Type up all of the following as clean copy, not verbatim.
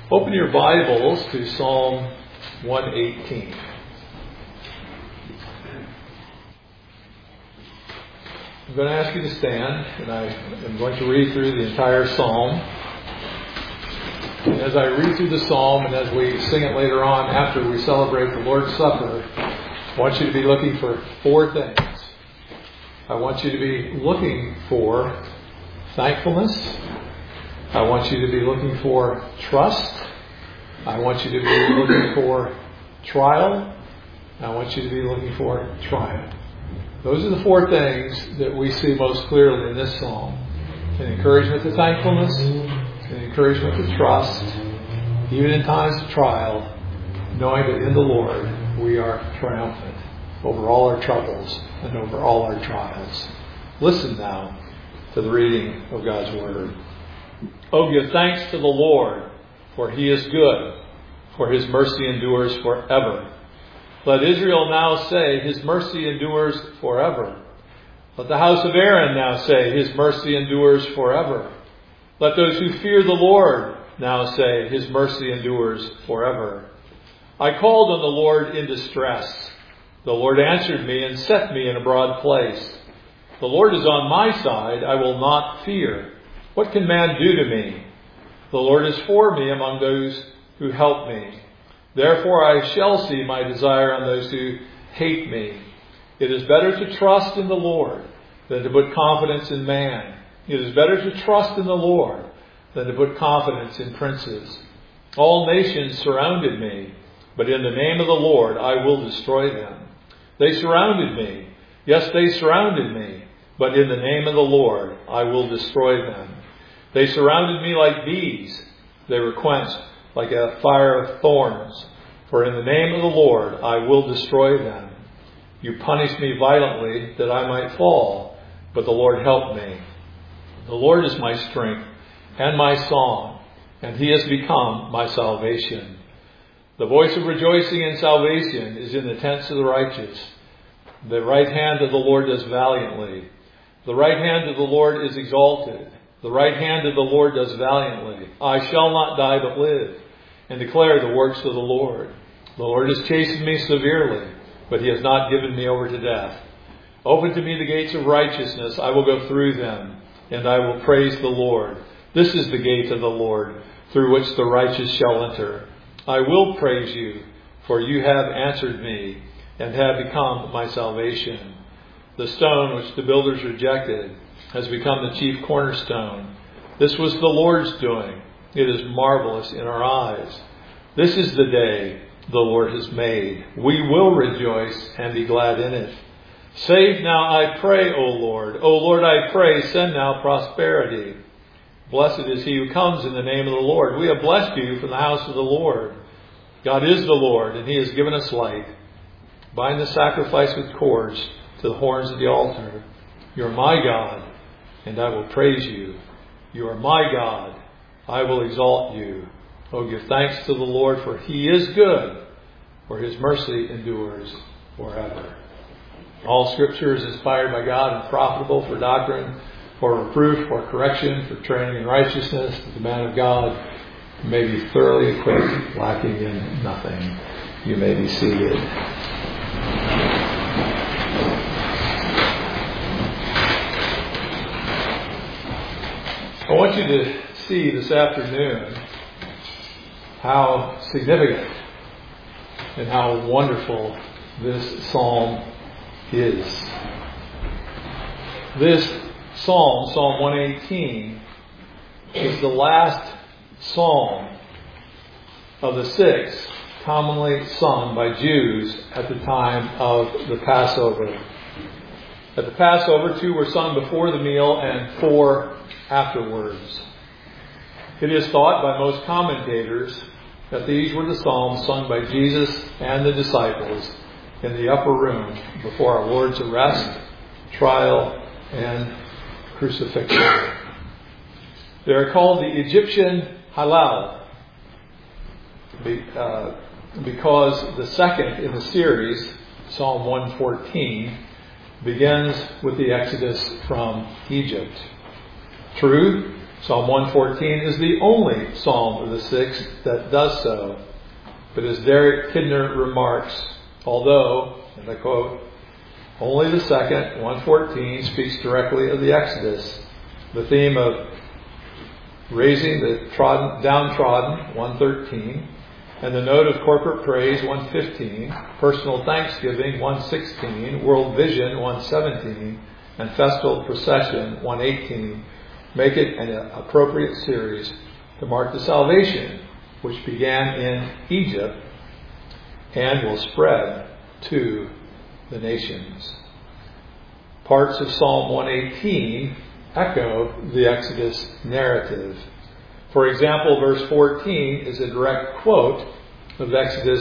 Open your Bibles to Psalm 118. I'm going to ask you to stand, and I am going to read through the entire psalm. And as I read through the psalm, and as we sing it later on after we celebrate the Lord's Supper, I want you to be looking for four things. I want you to be looking for thankfulness. I want you to be looking for trust. I want you to be looking for trial. I want you to be looking for triumph. Those are the four things that we see most clearly in this psalm. An encouragement to thankfulness, an encouragement to trust, even in times of trial, knowing that in the Lord we are triumphant over all our troubles and over all our trials. Listen now to the reading of God's Word. Oh, give thanks to the Lord, for He is good, for His mercy endures forever. Let Israel now say, His mercy endures forever. Let the house of Aaron now say, His mercy endures forever. Let those who fear the Lord now say, His mercy endures forever. I called on the Lord in distress. The Lord answered me and set me in a broad place. The Lord is on my side. I will not fear. What can man do to me? The Lord is for me among those who help me. Therefore I shall see my desire on those who hate me. It is better to trust in the Lord than to put confidence in man. It is better to trust in the Lord than to put confidence in princes. All nations surrounded me, but in the name of the Lord I will destroy them. They surrounded me. Yes, they surrounded me, but in the name of the Lord I will destroy them. They surrounded me like bees. They were quenched like a fire of thorns. For in the name of the Lord I will destroy them. You punished me violently that I might fall, but the Lord helped me. The Lord is my strength and my song, and He has become my salvation. The voice of rejoicing and salvation is in the tents of the righteous. The right hand of the Lord does valiantly. The right hand of the Lord is exalted. The right hand of the Lord does valiantly. I shall not die but live, and declare the works of the Lord. The Lord has chastened me severely, but He has not given me over to death. Open to me the gates of righteousness. I will go through them, and I will praise the Lord. This is the gate of the Lord, through which the righteous shall enter. I will praise you, for you have answered me, and have become my salvation. The stone which the builders rejected has become the chief cornerstone. This was the Lord's doing. It is marvelous in our eyes. This is the day the Lord has made. We will rejoice and be glad in it. Save now, I pray, O Lord. O Lord, I pray, send now prosperity. Blessed is he who comes in the name of the Lord. We have blessed you from the house of the Lord. God is the Lord, and He has given us light. Bind the sacrifice with cords to the horns of the altar. You are my God, and I will praise you. You are my God. I will exalt you. Oh, give thanks to the Lord, for He is good, for His mercy endures forever. All Scripture is inspired by God and profitable for doctrine, for reproof, for correction, for training in righteousness, that the man of God may be thoroughly equipped, lacking in nothing. You may be seated. I want you to see this afternoon how significant and how wonderful this psalm is. This psalm, Psalm 118, is the last psalm of the six commonly sung by Jews at the time of the Passover. At the Passover, 2 were sung before the meal and 4 afterwards. It is thought by most commentators that these were the psalms sung by Jesus and the disciples in the upper room before our Lord's arrest, trial, and crucifixion. They are called the Egyptian Hallel because the second in the series, Psalm 114, begins with the Exodus from Egypt. True, Psalm 114 is the only psalm of the six that does so. But as Derek Kidner remarks, although, and I quote, only the second, 114, speaks directly of the Exodus, the theme of raising the downtrodden, 113, and the note of corporate praise, 115, personal thanksgiving, 116, world vision, 117, and festal procession, 118, make it an appropriate series to mark the salvation which began in Egypt and will spread to the nations. Parts of Psalm 118 echo the Exodus narrative. For example, verse 14 is a direct quote of Exodus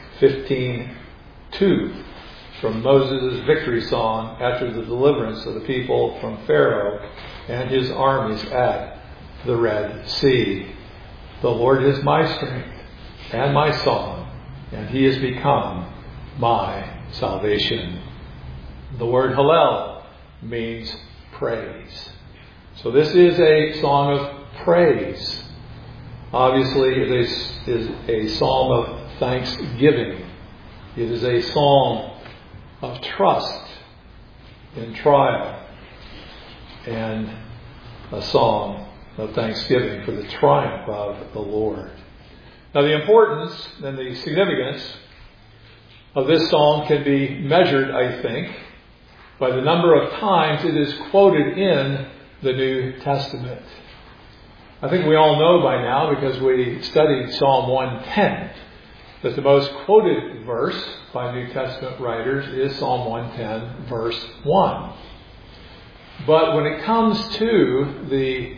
15:2 from Moses' victory song after the deliverance of the people from Pharaoh and his armies at the Red Sea. The Lord is my strength and my song, and he has become my salvation. The word Hallel means praise. So this is a song of praise. Obviously, it is a psalm of thanksgiving. It is a psalm of trust in trial, and a song of thanksgiving for the triumph of the Lord. Now, the importance and the significance of this psalm can be measured, I think, by the number of times it is quoted in the New Testament. I think we all know by now, because we studied Psalm 110, that the most quoted verse by New Testament writers is Psalm 110, verse 1. But when it comes to the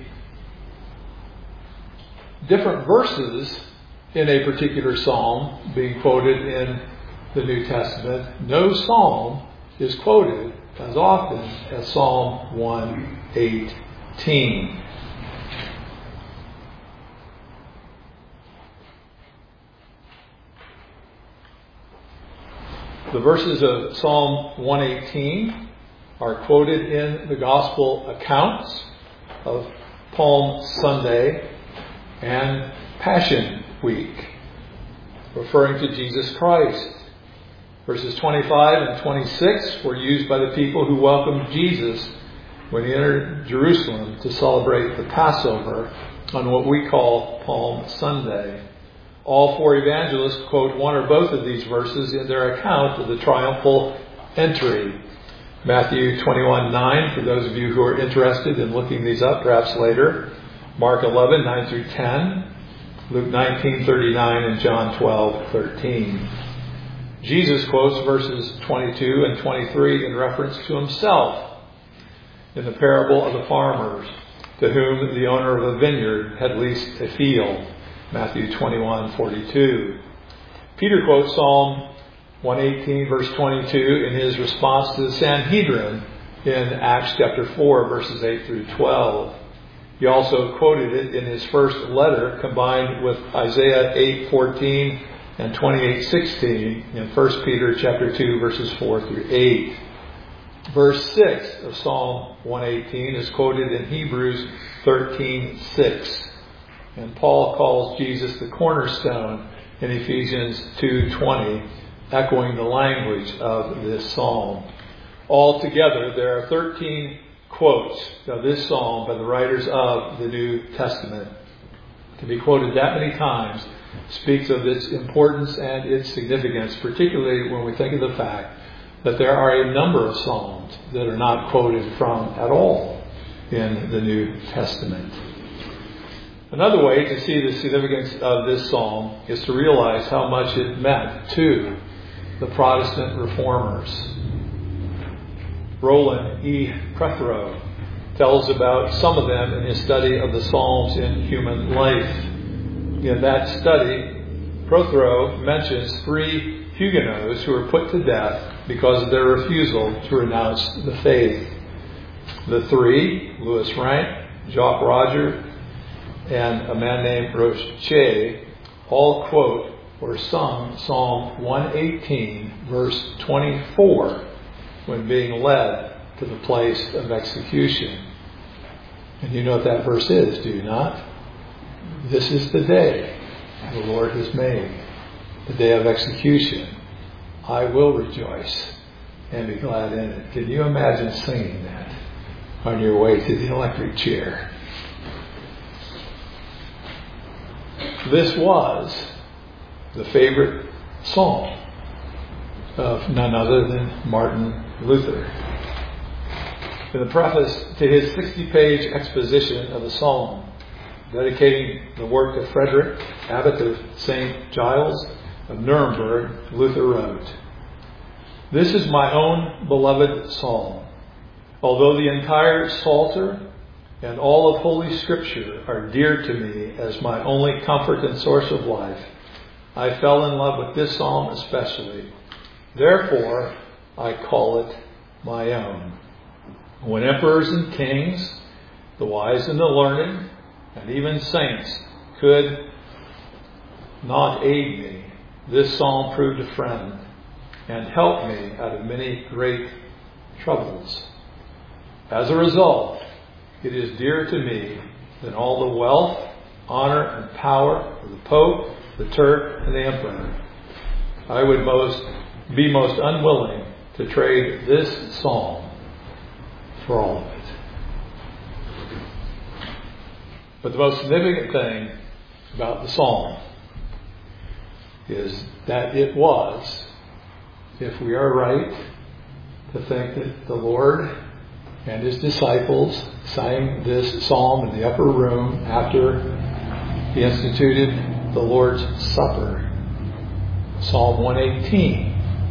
different verses in a particular psalm being quoted in the New Testament, no psalm is quoted as often as Psalm 118. The verses of Psalm 118 are quoted in the Gospel accounts of Palm Sunday and Passion Week, referring to Jesus Christ. Verses 25 and 26 were used by the people who welcomed Jesus when he entered Jerusalem to celebrate the Passover on what we call Palm Sunday. All four evangelists quote one or both of these verses in their account of the triumphal entry. Matthew 21:9, for those of you who are interested in looking these up perhaps later. Mark 11:9 through 10. Luke 19:39 and John 12:13. Jesus quotes verses 22 and 23 in reference to himself in the parable of the farmers, to whom the owner of a vineyard had leased a field. Matthew 21:42. Peter quotes Psalm 118 verse 22 in his response to the Sanhedrin in Acts chapter 4 verses 8 through 12. He also quoted it in his first letter combined with Isaiah 8:14 and 28:16 in 1 Peter chapter 2 verses 4 through 8. Verse 6 of Psalm 118 is quoted in Hebrews 13:6. And Paul calls Jesus the cornerstone in Ephesians 2:20, echoing the language of this psalm. Altogether, there are 13 quotes of this psalm by the writers of the New Testament. To be quoted that many times speaks of its importance and its significance, particularly when we think of the fact that there are a number of psalms that are not quoted from at all in the New Testament. Another way to see the significance of this psalm is to realize how much it meant to the Protestant reformers. Roland E. Prothero tells about some of them in his study of the Psalms in human life. In that study, Prothero mentions 3 Huguenots who were put to death because of their refusal to renounce the faith. The 3, Louis Rank, Jacques Roger, and a man named Rocher, all quote or sung Psalm 118, verse 24, when being led to the place of execution. And you know what that verse is, do you not? This is the day the Lord has made, the day of execution. I will rejoice and be glad in it. Can you imagine singing that on your way to the electric chair? This was the favorite psalm of none other than Martin Luther. In the preface to his 60-page exposition of the psalm, dedicating the work to Frederick, abbot of St. Giles of Nuremberg, Luther wrote, "This is my own beloved psalm. Although the entire Psalter and all of Holy Scripture are dear to me as my only comfort and source of life, I fell in love with this psalm especially. Therefore, I call it my own. When emperors and kings, the wise and the learned, and even saints could not aid me, this psalm proved a friend and helped me out of many great troubles. As a result, it is dearer to me than all the wealth, honor, and power of the Pope, the Turk, and the Emperor. I would be most unwilling to trade this psalm for all of it." But the most significant thing about the psalm is that it was, if we are right to think that the Lord and his disciples sang this psalm in the upper room after he instituted the Lord's Supper. Psalm 118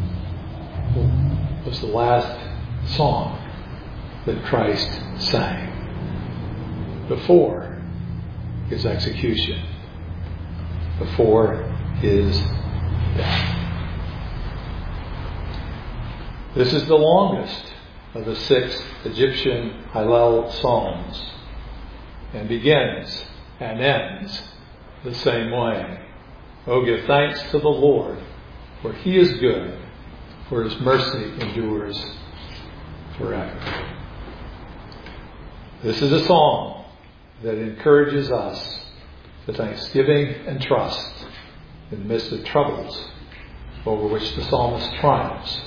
was the last song that Christ sang before his execution, before his death. This is the longest of the 6 Egyptian Hallel psalms and begins and ends the same way. Oh, give thanks to the Lord, for he is good, for his mercy endures forever. This is a psalm that encourages us to thanksgiving and trust in the midst of troubles over which the psalmist triumphs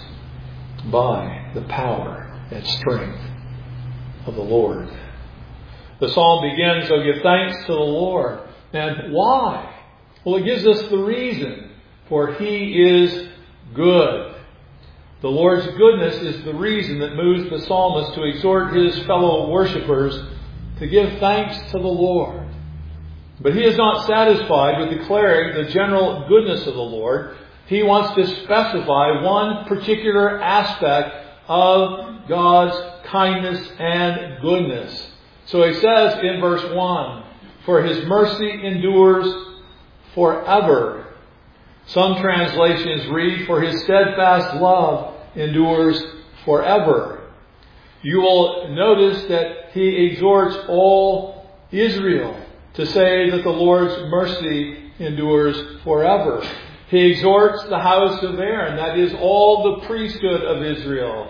by the power and strength of the Lord. The psalm begins, "Oh, give thanks to the Lord." And why? Well, it gives us the reason, for he is good. The Lord's goodness is the reason that moves the psalmist to exhort his fellow worshippers to give thanks to the Lord. But he is not satisfied with declaring the general goodness of the Lord. He wants to specify one particular aspect of God's kindness and goodness. So he says in verse 1, "For his mercy endures forever." Some translations read, "For his steadfast love endures forever." You will notice that he exhorts all Israel to say that the Lord's mercy endures forever. He exhorts the house of Aaron, that is all the priesthood of Israel,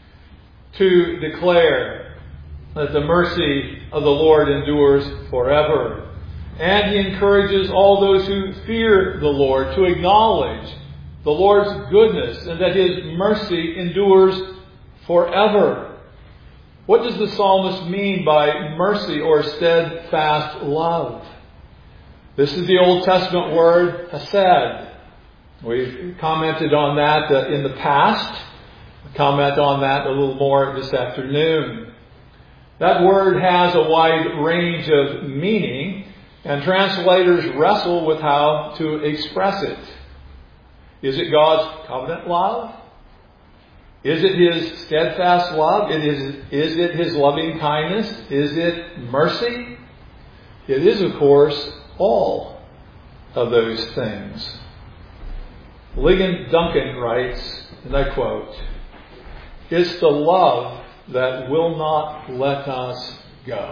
to declare that the mercy of the Lord endures forever. And he encourages all those who fear the Lord to acknowledge the Lord's goodness and that his mercy endures forever. What does the psalmist mean by mercy or steadfast love? This is the Old Testament word hesed. We've commented on that in the past. I'll comment on that a little more this afternoon. That word has a wide range of meaning, and translators wrestle with how to express it. Is it God's covenant love? Is it his steadfast love? Is it his loving kindness? Is it mercy? It is, of course, all of those things. Ligon Duncan writes, and I quote, "It's the love that will not let us go."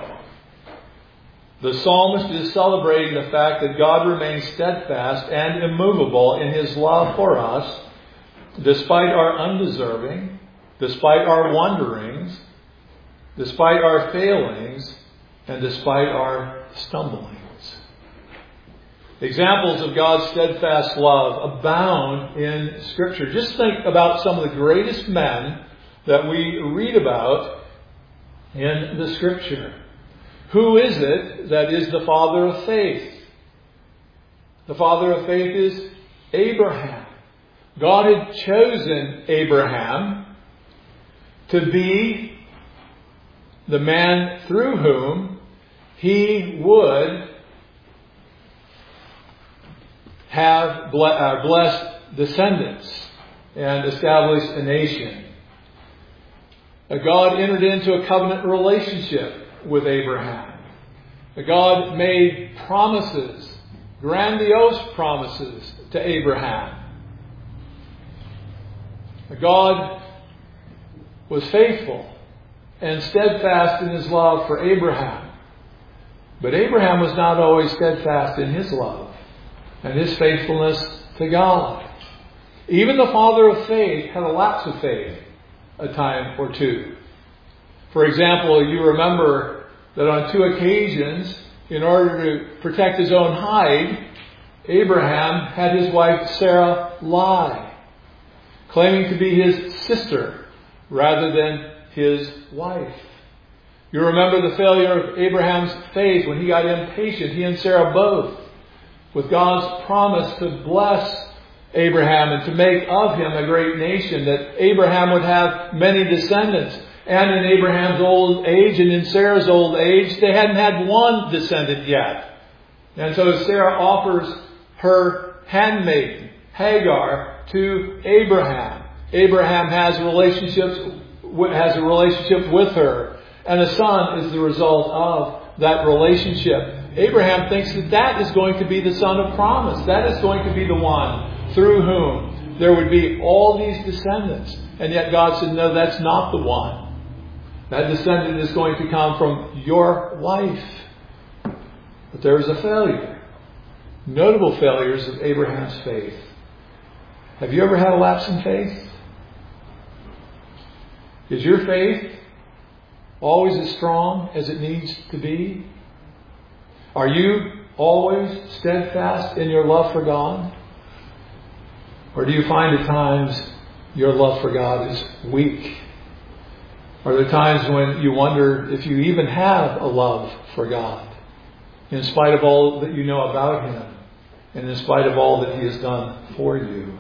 The psalmist is celebrating the fact that God remains steadfast and immovable in his love for us, despite our undeserving, despite our wanderings, despite our failings, and despite our stumblings. Examples of God's steadfast love abound in Scripture. Just think about some of the greatest men that we read about in the Scripture. Who is it that is the father of faith? The father of faith is Abraham. God had chosen Abraham to be the man through whom he would have blessed descendants and establish a nation. God entered into a covenant relationship with Abraham. God made promises, grandiose promises to Abraham. God was faithful and steadfast in His love for Abraham. But Abraham was not always steadfast in his love and his faithfulness to God. Even the father of faith had a lapse of faith a time or two. For example, you remember that on 2 occasions, in order to protect his own hide, Abraham had his wife Sarah lie, claiming to be his sister rather than his wife. You remember the failure of Abraham's faith when he got impatient, he and Sarah both, with God's promise to bless Abraham and to make of him a great nation, that Abraham would have many descendants. And in Abraham's old age and in Sarah's old age, they hadn't had one descendant yet. And so Sarah offers her handmaiden, Hagar, to Abraham. Abraham has a relationship with her, and a son is the result of that relationship. Abraham thinks that is going to be the son of promise. That is going to be the one through whom there would be all these descendants. And yet God said, no, that's not the one. That descendant is going to come from your wife. But there was a failure. Notable failures of Abraham's faith. Have you ever had a lapse in faith? Is your faith always as strong as it needs to be? Are you always steadfast in your love for God? Or do you find at times your love for God is weak? Are there times when you wonder if you even have a love for God, in spite of all that you know about Him, and in spite of all that He has done for you?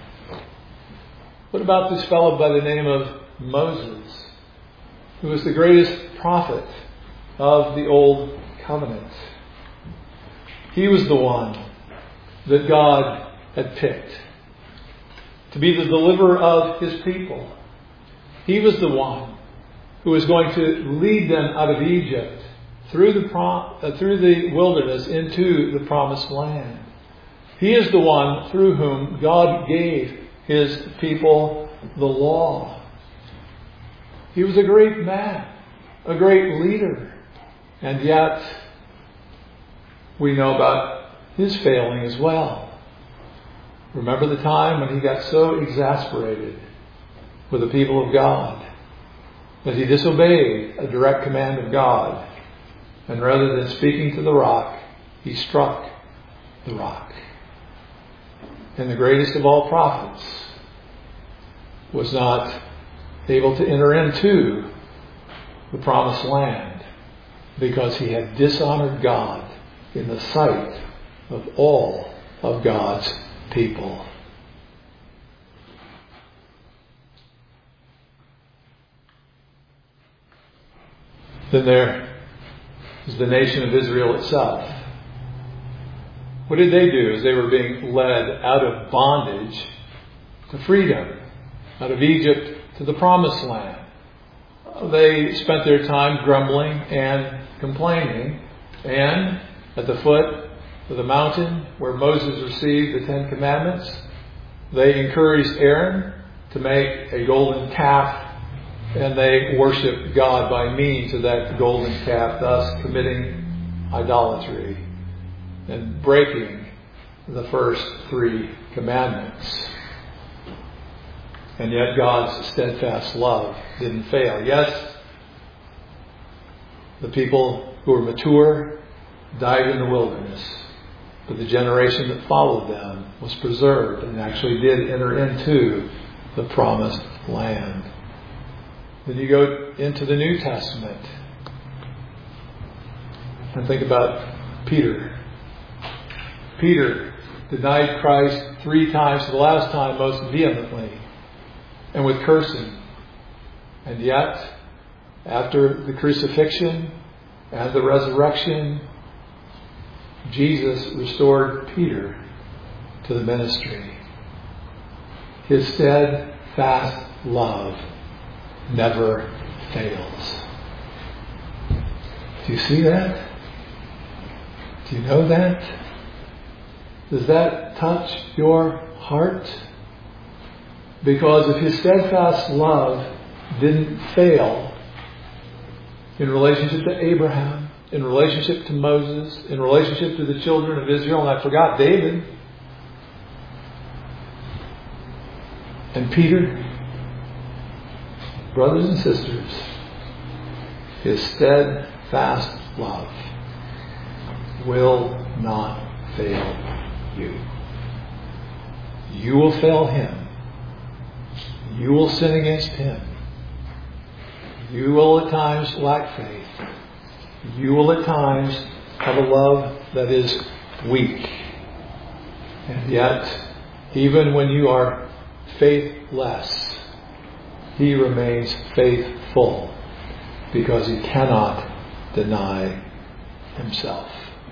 What about this fellow by the name of Moses, who was the greatest prophet of the Old Covenant? He was the one that God had picked to be the deliverer of His people. He was the one who was going to lead them out of Egypt through the wilderness into the promised land. He is the one through whom God gave His people the law. He was a great man, a great leader, and yet we know about his failing as well. Remember the time when he got so exasperated with the people of God that he disobeyed a direct command of God, and rather than speaking to the rock, he struck the rock. And the greatest of all prophets was not able to enter into the promised land because he had dishonored God in the sight of all of God's people. Then there is the nation of Israel itself. What did they do as they were being led out of bondage to freedom, out of Egypt to the promised land? They spent their time grumbling and complaining, and at the foot of the mountain where Moses received the 10 Commandments, they encouraged Aaron to make a golden calf, and they worshiped God by means of that golden calf, thus committing idolatry and breaking the first 3 commandments. And yet God's steadfast love didn't fail. Yes, the people who were mature died in the wilderness. But the generation that followed them was preserved and actually did enter into the promised land. Then you go into the New Testament and think about Peter. Peter denied Christ 3 times, the last time most vehemently and with cursing. And yet, after the crucifixion and the resurrection, Jesus restored Peter to the ministry. His steadfast love never fails. Do you see that? Do you know that? Does that touch your heart? Because if His steadfast love didn't fail in relationship to Abraham, in relationship to Moses, in relationship to the children of Israel, and I forgot David and Peter, brothers and sisters, His steadfast love will not fail you. You will fail Him. You will sin against Him. You will at times lack faith. You will at times have a love that is weak. And yet, even when you are faithless, He remains faithful because He cannot deny Himself.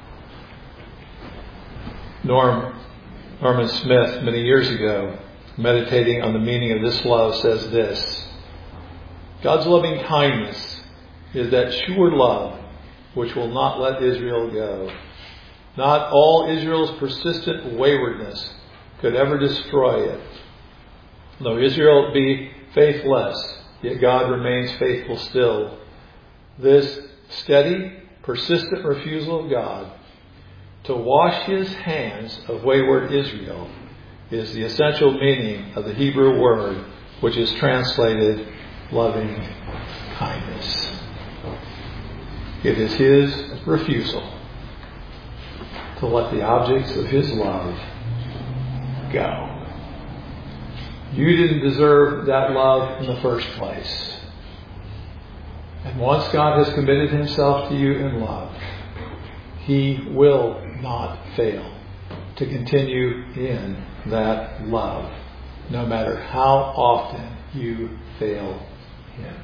Norman Smith, many years ago, meditating on the meaning of this love, says this: God's loving kindness is that sure love which will not let Israel go. Not all Israel's persistent waywardness could ever destroy it. Though Israel be faithless, yet God remains faithful still. This steady, persistent refusal of God to wash His hands of wayward Israel is the essential meaning of the Hebrew word, which is translated loving kindness. It is His refusal to let the objects of His love go. You didn't deserve that love in the first place. And once God has committed Himself to you in love, He will not fail to continue in that love, no matter how often you fail Him.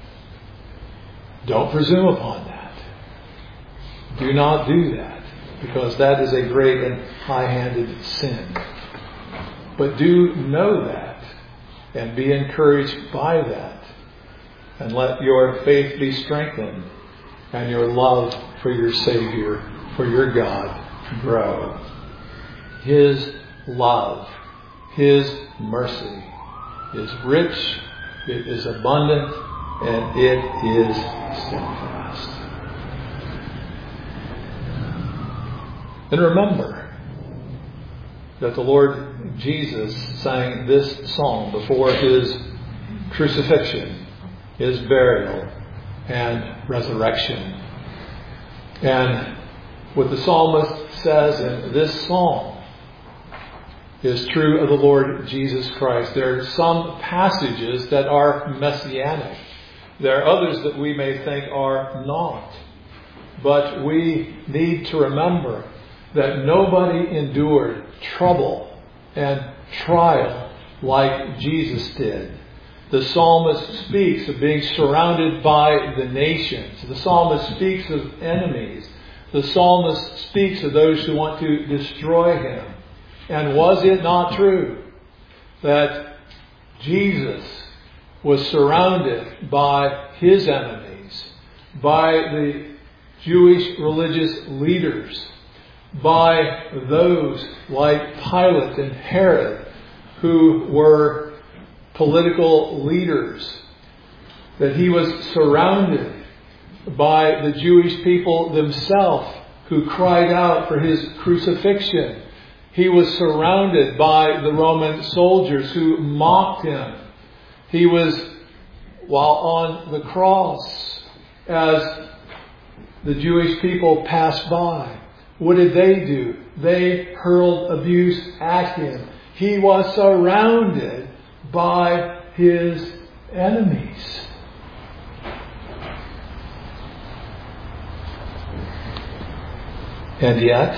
Don't presume upon that. Do not do that, because that is a great and high-handed sin. But do know that and be encouraged by that, and let your faith be strengthened and your love for your Savior, for your God, grow. His love, His mercy is rich, it is abundant, and it is steadfast. And remember that the Lord Jesus sang this psalm before His crucifixion, His burial, and resurrection. And what the psalmist says in this psalm is true of the Lord Jesus Christ. There are some passages that are messianic. There are others that we may think are not. But we need to remember that nobody endured trouble and trial like Jesus did. The psalmist speaks of being surrounded by the nations. The psalmist speaks of enemies. The psalmist speaks of those who want to destroy him. And was it not true that Jesus was surrounded by his enemies, by the Jewish religious leaders, by those like Pilate and Herod, who were political leaders, that he was surrounded by the Jewish people themselves who cried out for his crucifixion. He was surrounded by the Roman soldiers who mocked him. He was, while on the cross, as the Jewish people passed by, what did they do? They hurled abuse at him. He was surrounded by his enemies. And yet,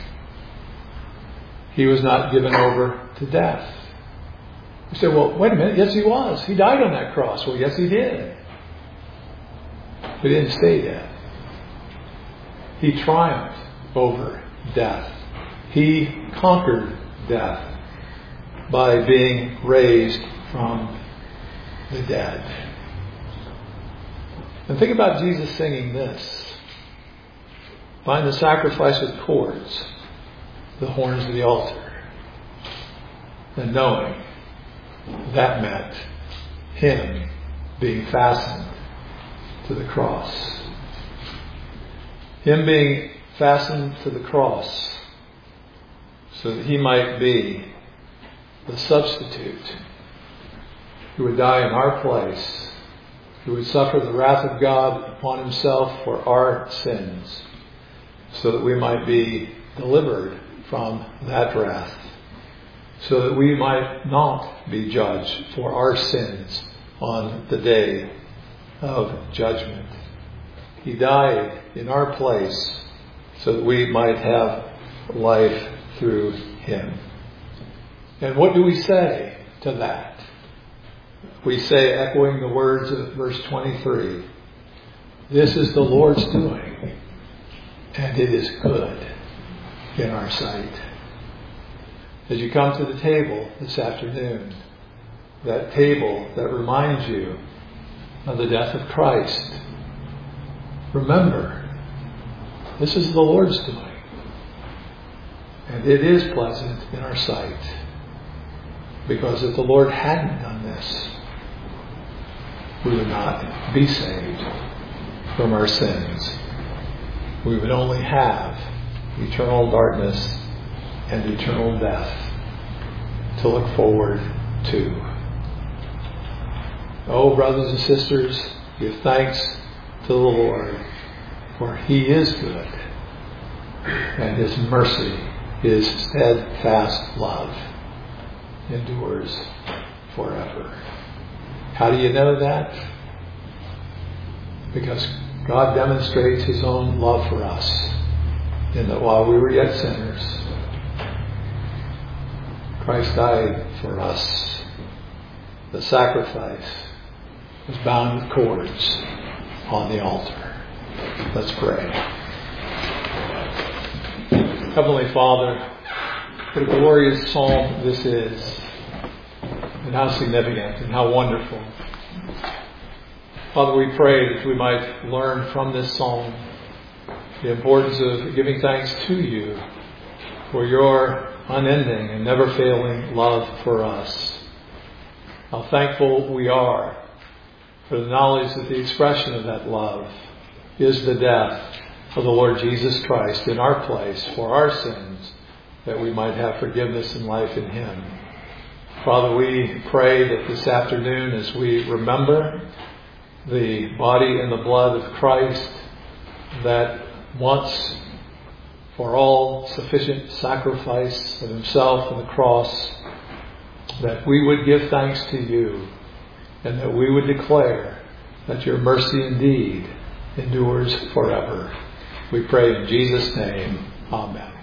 he was not given over to death. You say, well, wait a minute. Yes, he was. He died on that cross. Well, yes, he did. But he didn't stay dead. He triumphed over death. He conquered death by being raised from the dead. And think about Jesus singing this. Bind the sacrifice with cords, the horns of the altar. And knowing that meant him being fastened to the cross. Him being fastened to the cross so that he might be the substitute who would die in our place, who would suffer the wrath of God upon himself for our sins, so that we might be delivered from that wrath, so that we might not be judged for our sins on the day of judgment. He died in our place so that we might have life through him. And what do we say to that? We say, echoing the words of verse 23, this is the Lord's doing, and it is good in our sight. As you come to the table this afternoon, that table that reminds you of the death of Christ, remember, this is the Lord's doing, and it is pleasant in our sight. Because if the Lord hadn't done this, we would not be saved from our sins. We would only have eternal darkness and eternal death to look forward to. Oh, brothers and sisters, give thanks to the Lord, for he is good, and his mercy, his steadfast love, endures forever. How do you know that? Because God demonstrates his own love for us in that while we were yet sinners, Christ died for us. The sacrifice was bound with cords on the altar. Let's pray. Heavenly Father, what a glorious psalm this is, and how significant and how wonderful. Father, we pray that we might learn from this psalm the importance of giving thanks to you for your unending and never failing love for us. How thankful we are for the knowledge that the expression of that love is the death of the Lord Jesus Christ in our place for our sins, that we might have forgiveness and life in him. Father, we pray that this afternoon, as we remember the body and the blood of Christ, that once for all sufficient sacrifice of himself on the cross, that we would give thanks to you, and that we would declare that your mercy indeed endures forever. We pray in Jesus' name. Amen.